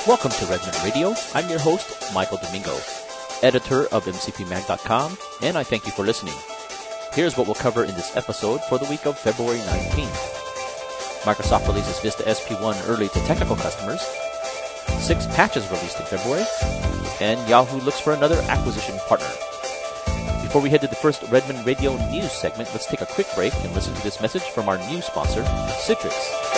Welcome to Redmond Radio. I'm your host, Michael Domingo, editor of MCPMag.com, and I thank you for listening. Here's what we'll cover in this episode for the week of February 19th. Microsoft releases Vista SP1 early to technical customers. 6 patches released in February. And Yahoo looks for another acquisition partner. Before we head to the first Redmond Radio news segment, let's take a quick break and listen to this message from our new sponsor, Citrix.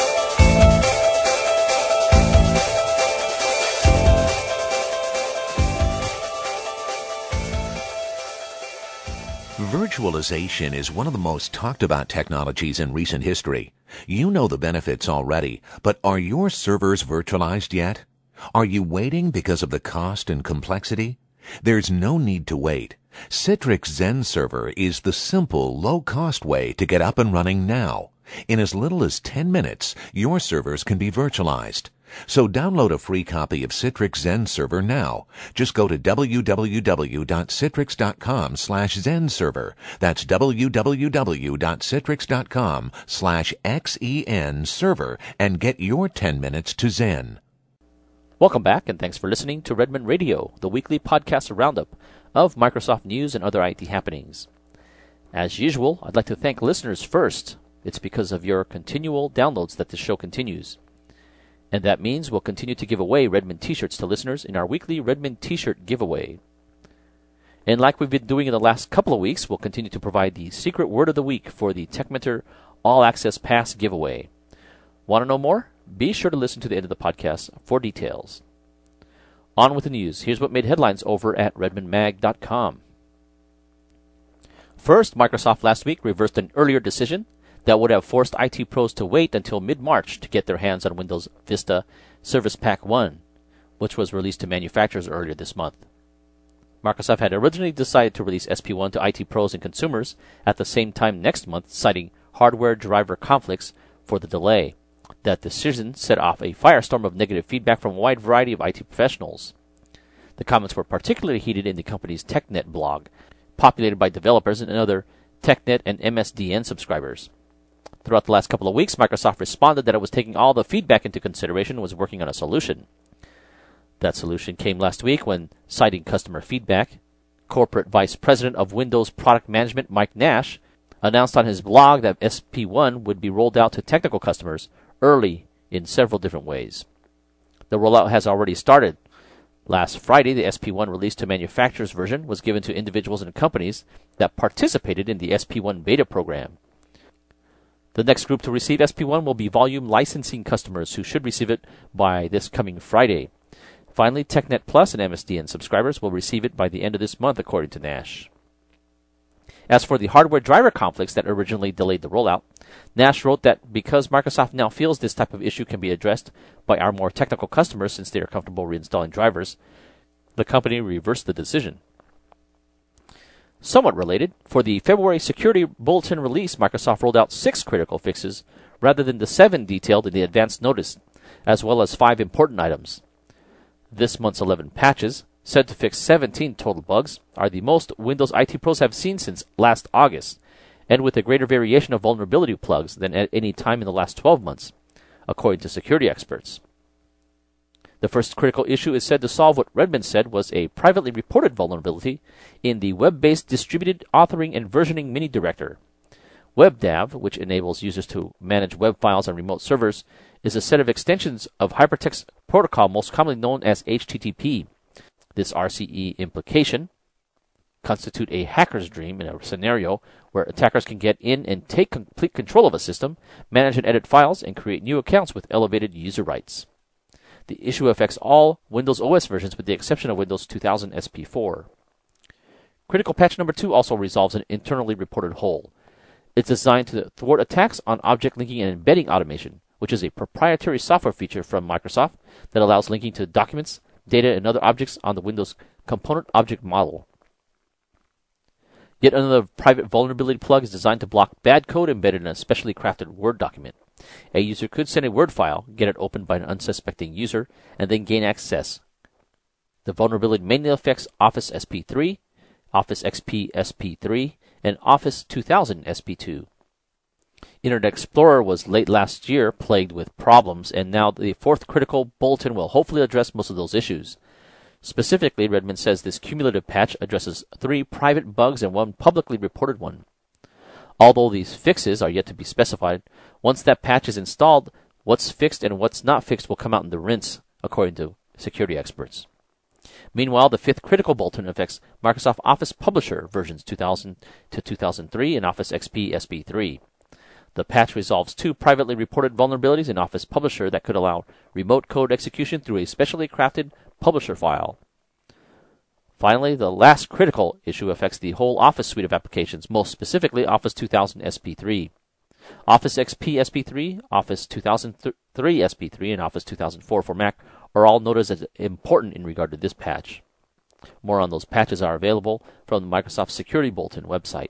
Virtualization is one of the most talked about technologies in recent history. You know the benefits already, but are your servers virtualized yet? Are you waiting because of the cost and complexity? There's no need to wait. Citrix Zen Server is the simple, low-cost way to get up and running now. In as little as 10 minutes, your servers can be virtualized. So download a free copy of Citrix Zen Server now. Just go to www.citrix.com/Zen-Server. That's www.citrix.com/XEN-Server and get your 10 minutes to Zen. Welcome back, and thanks for listening to Redmond Radio, the weekly podcast roundup of Microsoft news and other IT happenings. As usual, I'd like to thank listeners first. It's because of your continual downloads that the show continues. And that means we'll continue to give away Redmond t-shirts to listeners in our weekly Redmond t-shirt giveaway. And like we've been doing in the last couple of weeks, we'll continue to provide the secret word of the week for the TechMentor All Access Pass giveaway. Want to know more? Be sure to listen to the end of the podcast for details. On with the news. Here's what made headlines over at redmondmag.com. First, Microsoft last week reversed an earlier decision that would have forced IT pros to wait until mid-March to get their hands on Windows Vista Service Pack 1, which was released to manufacturers earlier this month. Microsoft had originally decided to release SP1 to IT pros and consumers at the same time next month, citing hardware driver conflicts for the delay. That decision set off a firestorm of negative feedback from a wide variety of IT professionals. The comments were particularly heated in the company's TechNet blog, populated by developers and other TechNet and MSDN subscribers. Throughout the last couple of weeks, Microsoft responded that it was taking all the feedback into consideration and was working on a solution. That solution came last week when, citing customer feedback, Corporate Vice President of Windows Product Management Mike Nash announced on his blog that SP1 would be rolled out to technical customers early in several different ways. The rollout has already started. Last Friday, the SP1 release to manufacturers version was given to individuals and companies that participated in the SP1 beta program. The next group to receive SP1 will be volume licensing customers who should receive it by this coming Friday. Finally, TechNet Plus and MSDN subscribers will receive it by the end of this month, according to Nash. As for the hardware driver conflicts that originally delayed the rollout, Nash wrote that because Microsoft now feels this type of issue can be addressed by our more technical customers since they are comfortable reinstalling drivers, the company reversed the decision. Somewhat related, for the February Security Bulletin release, Microsoft rolled out 6 critical fixes rather than the 7 detailed in the advance notice, as well as 5 important items. This month's 11 patches, said to fix 17 total bugs, are the most Windows IT pros have seen since last August, and with a greater variation of vulnerability plugs than at any time in the last 12 months, according to security experts. The first critical issue is said to solve what Redmond said was a privately reported vulnerability in the web-based distributed authoring and versioning mini-director. WebDAV, which enables users to manage web files on remote servers, is a set of extensions of hypertext protocol most commonly known as HTTP. This RCE implication constitute a hacker's dream in a scenario where attackers can get in and take complete control of a system, manage and edit files, and create new accounts with elevated user rights. The issue affects all Windows OS versions with the exception of Windows 2000 SP4. Critical patch number 2 also resolves an internally reported hole. It's designed to thwart attacks on object linking and embedding automation, which is a proprietary software feature from Microsoft that allows linking to documents, data, and other objects on the Windows component object model. Yet another private vulnerability plug is designed to block bad code embedded in a specially crafted Word document. A user could send a Word file, get it opened by an unsuspecting user, and then gain access. The vulnerability mainly affects Office SP3, Office XP SP3, and Office 2000 SP2. Internet Explorer was late last year plagued with problems, and now the fourth critical bulletin will hopefully address most of those issues. Specifically, Redmond says this cumulative patch addresses 3 private bugs and 1 publicly reported one. Although these fixes are yet to be specified, once that patch is installed, what's fixed and what's not fixed will come out in the rinse, according to security experts. Meanwhile, the 5th critical bulletin affects Microsoft Office Publisher versions 2000 to 2003 and Office XP SP3. The patch resolves 2 privately reported vulnerabilities in Office Publisher that could allow remote code execution through a specially crafted publisher file. Finally, the last critical issue affects the whole Office suite of applications, most specifically Office 2000 SP3. Office XP SP3, Office 2003 SP3, and Office 2004 for Mac are all noted as important in regard to this patch. More on those patches are available from the Microsoft Security Bulletin website.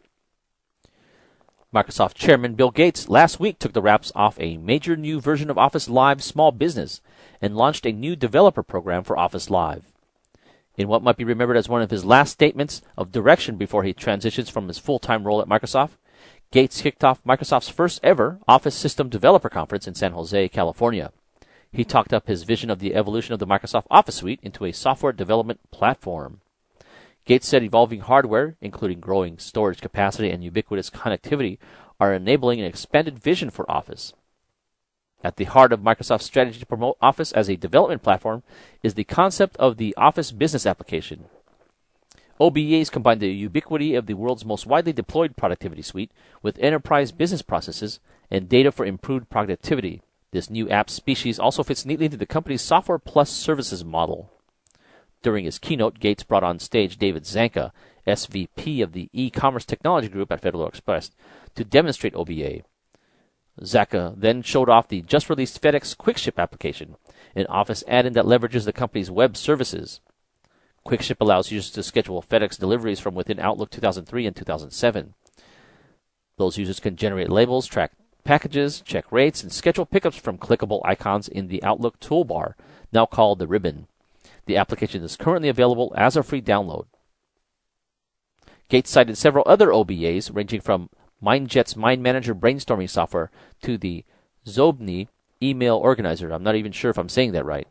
Microsoft Chairman Bill Gates last week took the wraps off a major new version of Office Live Small Business and launched a new developer program for Office Live. In what might be remembered as one of his last statements of direction before he transitions from his full-time role at Microsoft, Gates kicked off Microsoft's first ever Office System Developer Conference in San Jose, California. He talked up his vision of the evolution of the Microsoft Office suite into a software development platform. Gates said evolving hardware, including growing storage capacity and ubiquitous connectivity, are enabling an expanded vision for Office. At the heart of Microsoft's strategy to promote Office as a development platform is the concept of the Office Business Application. OBAs combine the ubiquity of the world's most widely deployed productivity suite with enterprise business processes and data for improved productivity. This new app species also fits neatly into the company's software plus services model. During his keynote, Gates brought on stage David Zanka, SVP of the e-commerce technology group at Federal Express, to demonstrate OBA. Zanka then showed off the just-released FedEx QuickShip application, an Office add-in that leverages the company's web services. QuickShip allows users to schedule FedEx deliveries from within Outlook 2003 and 2007. Those users can generate labels, track packages, check rates, and schedule pickups from clickable icons in the Outlook toolbar, now called the ribbon. The application is currently available as a free download. Gates cited several other OBAs, ranging from MindJet's Mind Manager brainstorming software to the Zobni email organizer. I'm not even sure if I'm saying that right.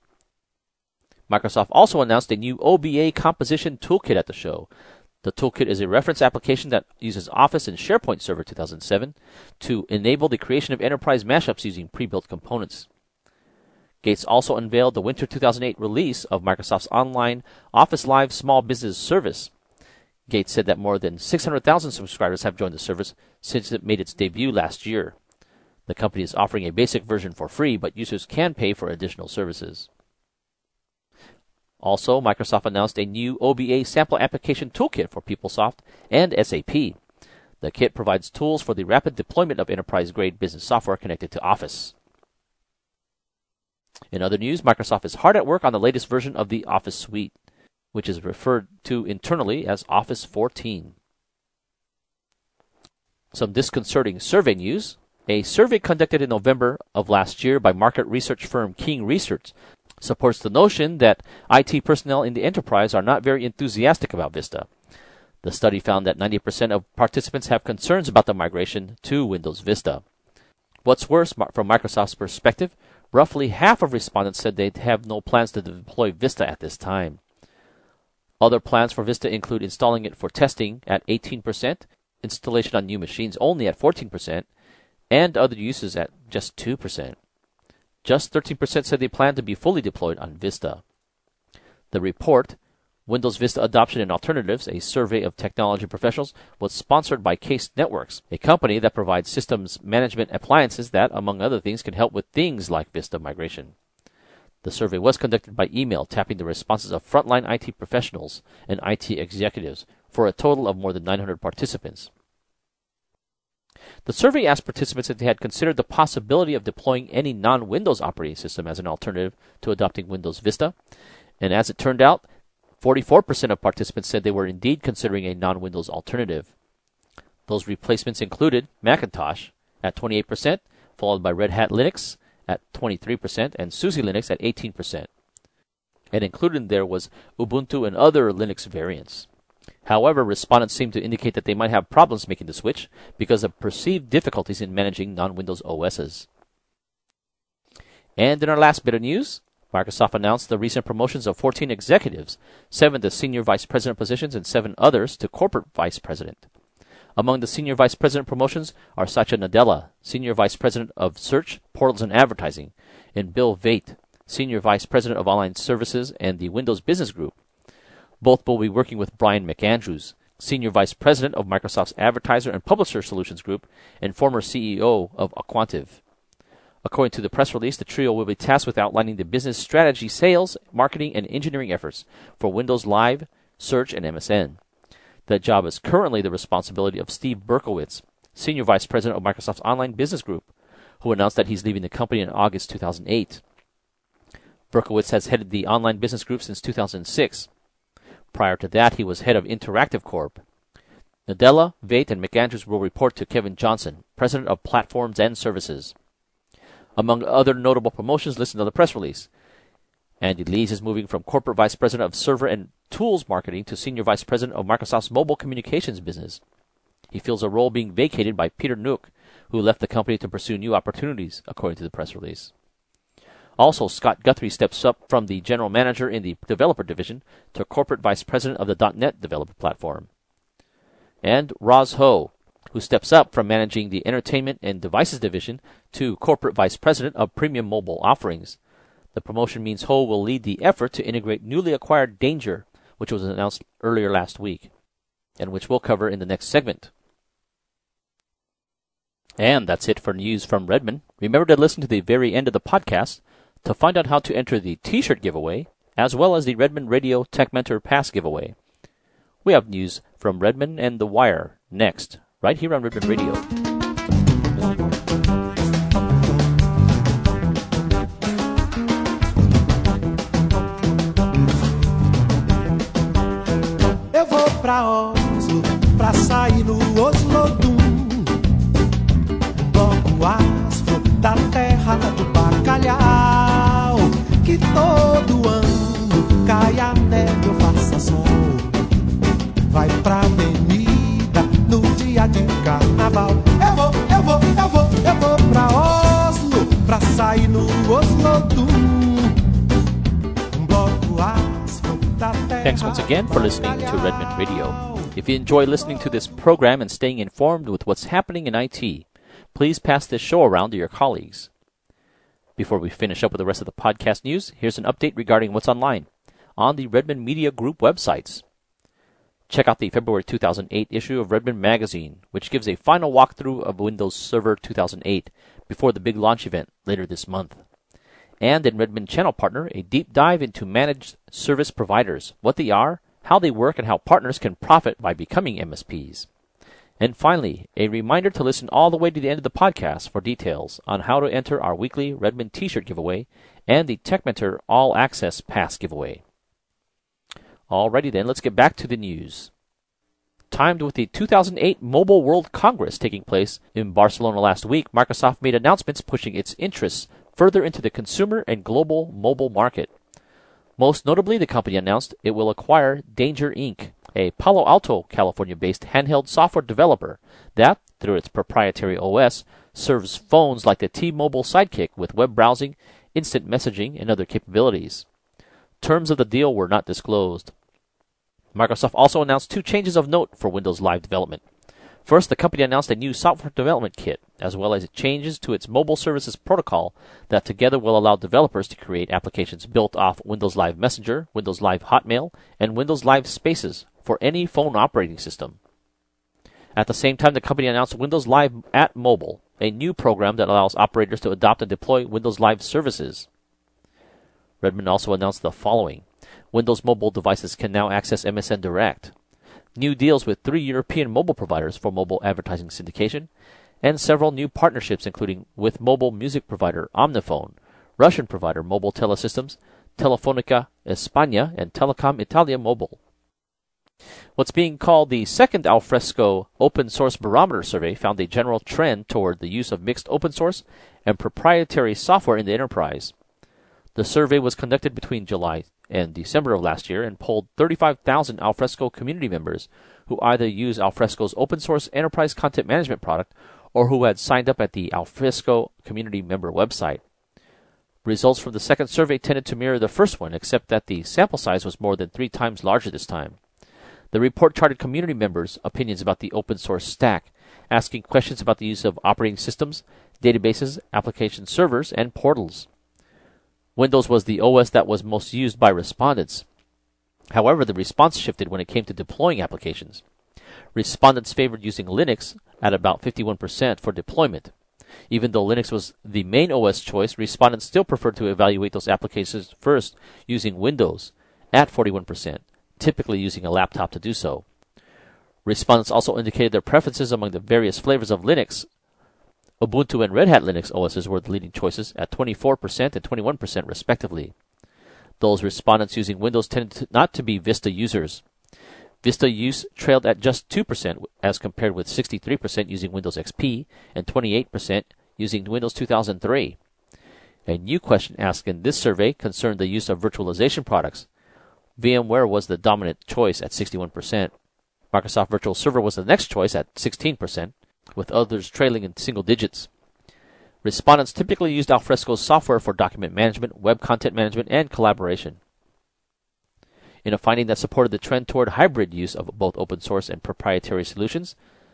Microsoft also announced a new OBA composition toolkit at the show. The toolkit is a reference application that uses Office and SharePoint Server 2007 to enable the creation of enterprise mashups using pre-built components. Gates also unveiled the winter 2008 release of Microsoft's online Office Live Small Business service. Gates said that more than 600,000 subscribers have joined the service since it made its debut last year. The company is offering a basic version for free, but users can pay for additional services. Also, Microsoft announced a new OBA sample application toolkit for PeopleSoft and SAP. The kit provides tools for the rapid deployment of enterprise-grade business software connected to Office. In other news, Microsoft is hard at work on the latest version of the Office suite, which is referred to internally as Office 14. Some disconcerting survey news. A survey conducted in November of last year by market research firm King Research supports the notion that IT personnel in the enterprise are not very enthusiastic about Vista. The study found that 90% of participants have concerns about the migration to Windows Vista. What's worse, from Microsoft's perspective, roughly half of respondents said they have no plans to deploy Vista at this time. Other plans for Vista include installing it for testing at 18%, installation on new machines only at 14%, and other uses at just 2%. Just 13% said they plan to be fully deployed on Vista. The report, Windows Vista Adoption and Alternatives, a survey of technology professionals, was sponsored by Case Networks, a company that provides systems management appliances that, among other things, can help with things like Vista migration. The survey was conducted by email, tapping the responses of frontline IT professionals and IT executives for a total of more than 900 participants. The survey asked participants if they had considered the possibility of deploying any non-Windows operating system as an alternative to adopting Windows Vista, and as it turned out, 44% of participants said they were indeed considering a non-Windows alternative. Those replacements included Macintosh at 28%, followed by Red Hat Linux at 23%, and SUSE Linux at 18%. And included there was Ubuntu and other Linux variants. However, respondents seem to indicate that they might have problems making the switch because of perceived difficulties in managing non-Windows OSs. And in our last bit of news, Microsoft announced the recent promotions of 14 executives, 7 to senior vice president positions and 7 others to corporate vice president. Among the senior vice president promotions are Satya Nadella, senior vice president of search, portals, and advertising, and Bill Veit, senior vice president of online services and the Windows Business Group. Both will be working with Brian McAndrews, senior vice president of Microsoft's Advertiser and Publisher Solutions Group and former CEO of Aquantive. According to the press release, the trio will be tasked with outlining the business strategy, sales, marketing, and engineering efforts for Windows Live, Search, and MSN. That job is currently the responsibility of Steve Berkowitz, senior vice president of Microsoft's Online Business Group, who announced that he's leaving the company in August 2008. Berkowitz has headed the Online Business Group since 2006. Prior to that, he was head of Interactive Corp. Nadella, Veit, and McAndrews will report to Kevin Johnson, president of Platforms and Services. Among other notable promotions listed on the press release, Andy Lees is moving from corporate vice president of server and tools marketing to senior vice president of Microsoft's mobile communications business. He feels a role being vacated by Peter Nook, who left the company to pursue new opportunities, according to the press release. Also, Scott Guthrie steps up from the general manager in the developer division to corporate vice president of the .NET developer platform. And Roz Ho, who steps up from managing the entertainment and devices division to corporate vice president of premium mobile offerings. The promotion means Ho will lead the effort to integrate newly acquired Danger, which was announced earlier last week, and which we'll cover in the next segment. And that's it for news from Redmond. Remember to listen to the very end of the podcast to find out how to enter the T-shirt giveaway, as well as the Redmond Radio Tech Mentor Pass giveaway. We have news from Redmond and The Wire next, right here on Redmond Radio. Eu vou pra Oslo, pra sair no Oslodum, bloco afro da terra do bacalhau, que todo ano cai a neve ou faça sol, vai pra avenida no dia de carnaval. Eu vou pra Oslo, pra sair no Oslodum, bloco afro da terra. Thanks once again for listening to Redmond Radio. If you enjoy listening to this program and staying informed with what's happening in IT, please pass this show around to your colleagues. Before we finish up with the rest of the podcast news, here's an update regarding what's online on the Redmond Media Group websites. Check out the February 2008 issue of Redmond Magazine, which gives a final walkthrough of Windows Server 2008 before the big launch event later this month. And in Redmond Channel Partner, a deep dive into managed service providers, what they are, how they work, and how partners can profit by becoming MSPs. And finally, a reminder to listen all the way to the end of the podcast for details on how to enter our weekly Redmond T-shirt giveaway and the Tech Mentor All Access Pass giveaway. Alrighty then, let's get back to the news. Timed with the 2008 Mobile World Congress taking place in Barcelona last week, Microsoft made announcements pushing its interests further into the consumer and global mobile market. Most notably, the company announced it will acquire Danger Inc., a Palo Alto, California-based handheld software developer that, through its proprietary OS, serves phones like the T-Mobile Sidekick with web browsing, instant messaging, and other capabilities. Terms of the deal were not disclosed. Microsoft also announced 2 changes of note for Windows Live development. First, the company announced a new software development kit, as well as changes to its mobile services protocol that together will allow developers to create applications built off Windows Live Messenger, Windows Live Hotmail, and Windows Live Spaces for any phone operating system. At the same time, the company announced Windows Live at Mobile, a new program that allows operators to adopt and deploy Windows Live services. Redmond also announced the following. Windows mobile devices can now access MSN Direct. New deals with 3 European mobile providers for mobile advertising syndication, and several new partnerships including with mobile music provider Omnifone, Russian provider Mobile Telesystems, Telefonica España, and Telecom Italia Mobile. What's being called the second Alfresco Open Source Barometer survey found a general trend toward the use of mixed open source and proprietary software in the enterprise. The survey was conducted between July in December of last year and polled 35,000 Alfresco community members who either use Alfresco's open source enterprise content management product or who had signed up at the Alfresco community member website. Results from the second survey tended to mirror the first one, except that the sample size was more than 3 times larger this time. The report charted community members' opinions about the open source stack, asking questions about the use of operating systems, databases, application servers, and portals. Windows was the OS that was most used by respondents. However, the response shifted when it came to deploying applications. Respondents favored using Linux at about 51% for deployment. Even though Linux was the main OS choice, respondents still preferred to evaluate those applications first using Windows at 41%, typically using a laptop to do so. Respondents also indicated their preferences among the various flavors of Linux. Ubuntu and Red Hat Linux OSs were the leading choices at 24% and 21% respectively. Those respondents using Windows tended not to be Vista users. Vista use trailed at just 2% as compared with 63% using Windows XP and 28% using Windows 2003. A new question asked in this survey concerned the use of virtualization products. VMware was the dominant choice at 61%. Microsoft Virtual Server was the next choice at 16%, with others trailing in single digits. Respondents typically used Alfresco's software for document management, web content management, and collaboration. In a finding that supported the trend toward hybrid use of both open source and proprietary solutions,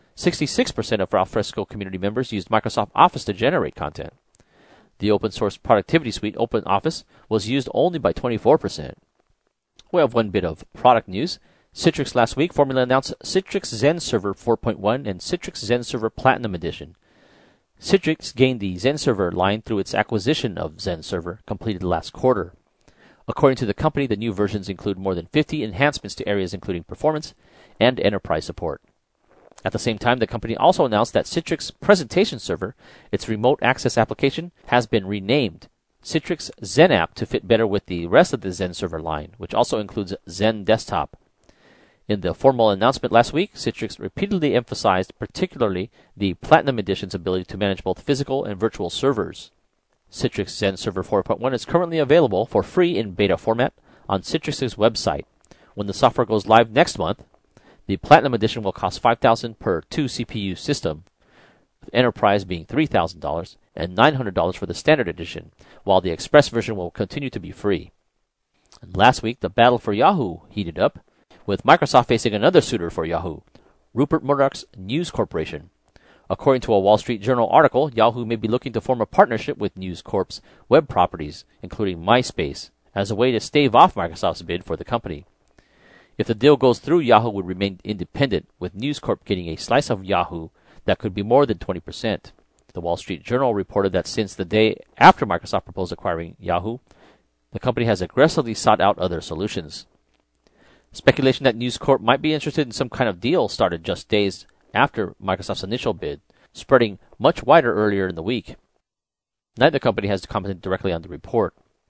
66% of Alfresco community members used Microsoft Office to generate content. The open source productivity suite OpenOffice was used only by 24%. We have one bit of product news. Citrix last week formally announced Citrix Zen Server 4.1 and Citrix Zen Server Platinum Edition. Citrix gained the Zen Server line through its acquisition of Zen Server, completed last quarter. According to the company, the new versions include more than 50 enhancements to areas including performance and enterprise support. At the same time, the company also announced that Citrix Presentation Server, its remote access application, has been renamed Citrix Zen App to fit better with the rest of the Zen Server line, which also includes Zen Desktop. In the formal announcement last week, Citrix repeatedly emphasized particularly the Platinum Edition's ability to manage both physical and virtual servers. Citrix Zen Server 4.1 is currently available for free in beta format on Citrix's website. When the software goes live next month, the Platinum Edition will cost $5,000 per 2-CPU system, with Enterprise being $3,000 and $900 for the Standard Edition, while the Express version will continue to be free. And last week, the battle for Yahoo heated up, with Microsoft facing another suitor for Yahoo, Rupert Murdoch's News Corporation. According to a Wall Street Journal article, Yahoo may be looking to form a partnership with News Corp's web properties, including MySpace, as a way to stave off Microsoft's bid for the company. If the deal goes through, Yahoo would remain independent, with News Corp getting a slice of Yahoo that could be more than 20%. The Wall Street Journal reported that since the day after Microsoft proposed acquiring Yahoo, the company has aggressively sought out other solutions. Speculation that News Corp might be interested in some kind of deal started just days after Microsoft's initial bid, spreading much wider earlier in the week. Neither company has commented directly on the report.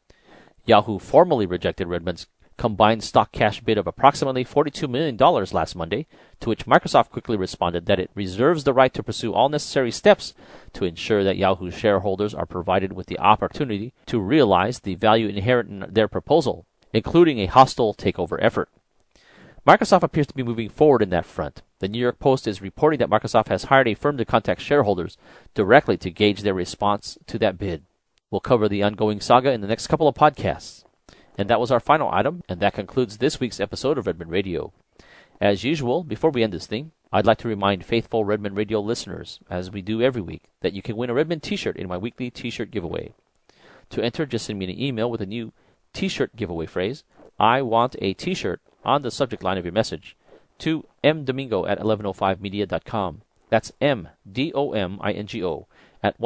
Yahoo formally rejected Redmond's combined stock cash bid of approximately $42 million last Monday, to which Microsoft quickly responded that it reserves the right to pursue all necessary steps to ensure that Yahoo shareholders are provided with the opportunity to realize the value inherent in their proposal, including a hostile takeover effort. Microsoft appears to be moving forward in that front. The New York Post is reporting that Microsoft has hired a firm to contact shareholders directly to gauge their response to that bid. We'll cover the ongoing saga in the next couple of podcasts. And that was our final item, and that concludes this week's episode of Redmond Radio. As usual, before we end this thing, I'd like to remind faithful Redmond Radio listeners, as we do every week, that you can win a Redmond t-shirt in my weekly t-shirt giveaway. To enter, just send me an email with a new t-shirt giveaway phrase, I want a t-shirt, on the subject line of your message, to mdomingo@1105media.com. That's MDOMINGO at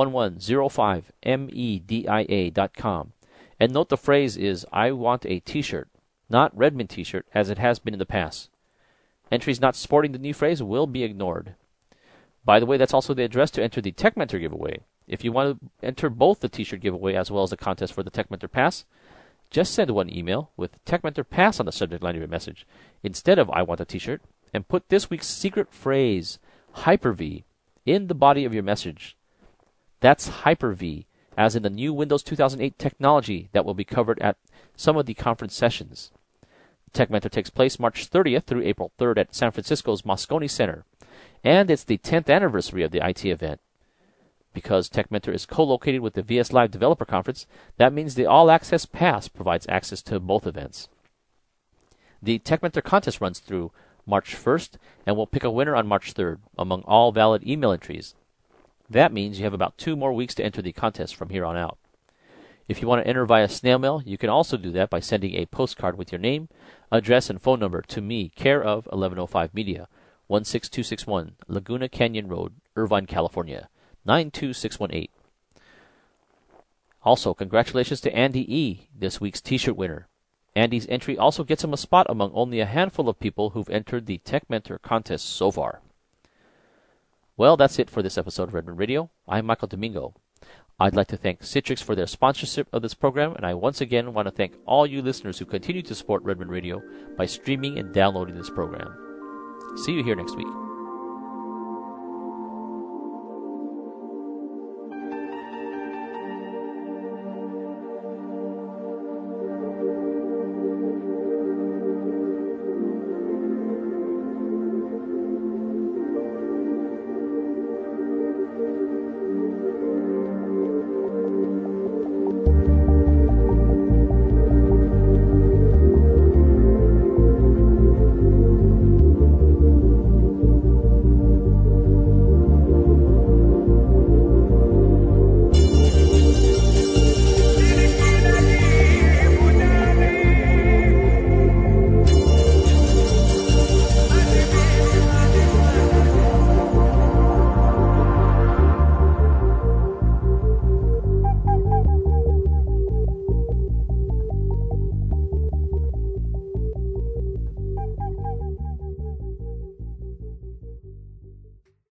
1105media.com. And note the phrase is, I want a t-shirt, not Redmond t-shirt, as it has been in the past. Entries not sporting the new phrase will be ignored. By the way, that's also the address to enter the Tech Mentor giveaway. If you want to enter both the t-shirt giveaway as well as the contest for the Tech Mentor Pass, just send one email with Tech Mentor Pass on the subject line of your message instead of I want a t-shirt, and put this week's secret phrase, Hyper-V, in the body of your message. That's Hyper-V as in the new Windows 2008 technology that will be covered at some of the conference sessions. Tech Mentor takes place March 30th through April 3rd at San Francisco's Moscone Center, and it's the 10th anniversary of the IT event. Because Tech Mentor is co-located with the VS Live Developer Conference, that means the All Access Pass provides access to both events. The Tech Mentor contest runs through March 1st, and we'll pick a winner on March 3rd among all valid email entries. That means you have about 2 more weeks to enter the contest from here on out. If you want to enter via snail mail, you can also do that by sending a postcard with your name, address, and phone number to me, care of 1105 Media, 16261 Laguna Canyon Road, Irvine, California, 92618. Also, congratulations to Andy E., this week's t-shirt winner. Andy's entry also gets him a spot among only a handful of people who've entered the Tech Mentor contest so far. Well, that's it for this episode of Redmond Radio. I'm Michael Domingo. I'd like to thank Citrix for their sponsorship of this program, and I once again want to thank all you listeners who continue to support Redmond Radio by streaming and downloading this program. See you here next week.